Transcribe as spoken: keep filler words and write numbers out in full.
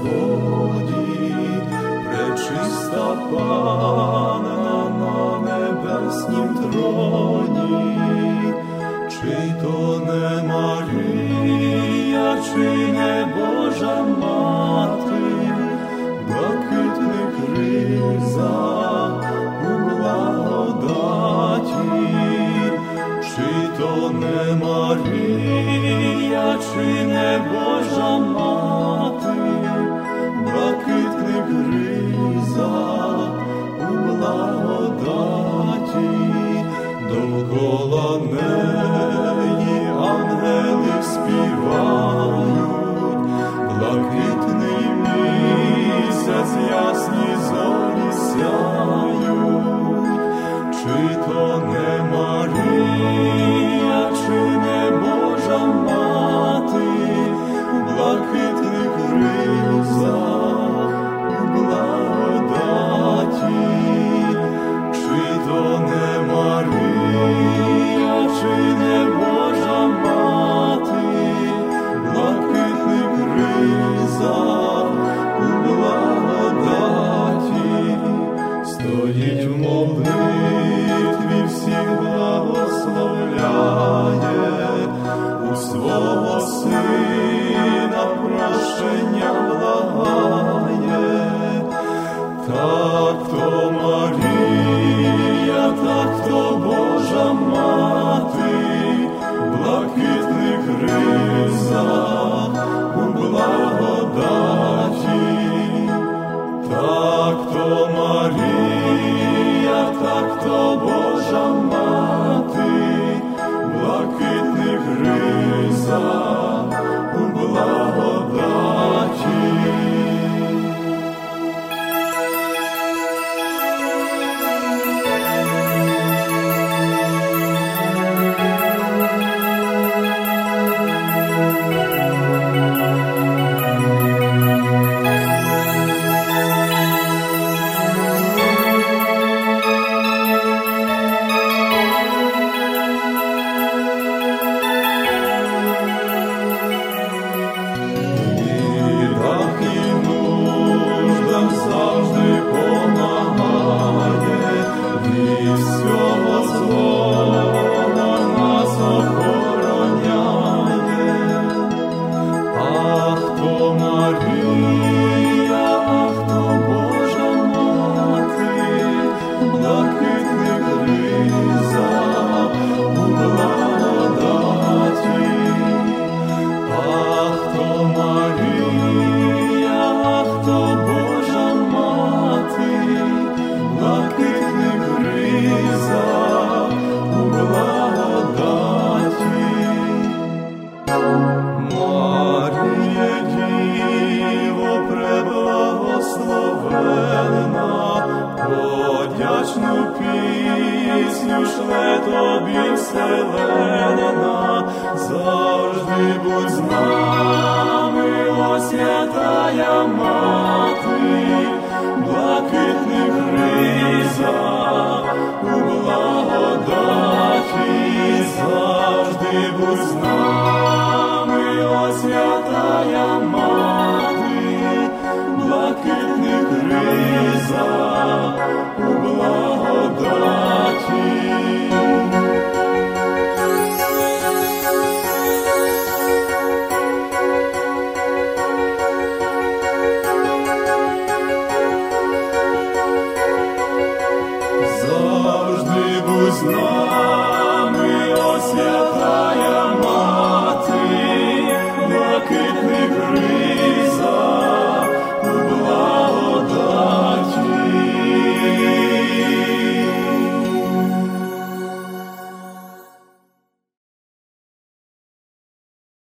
свободі, пречиста Панна на небеснім троні, чи то не Марія, чи не Божа Мати, блакитних ризах у благодаті, чи то не Марія, чи не Божа Мати, блакитних ризах у благодаті, довкола неї ангели співають, блакитний місяць, ясні зорі сяють, чи то не Марія, чи не Божа Мати, у блакитних ризах у благодаті, чи то не Марія, чи не Божа Мати, блакитних ризах у благодаті, стоїть в молитві, всіх благословляє, у свого Сина прощення благає. Так то Марія, так то Божа Мати, блакитних ризах у благодаті, так то Марія, так то Божа Мати, блакитних ризах у благодаті. Подячну пісню шле тобі вселенна, завжди будь з нами, о святая Мати, блакитних ризах у благодаті, завжди будь з нами.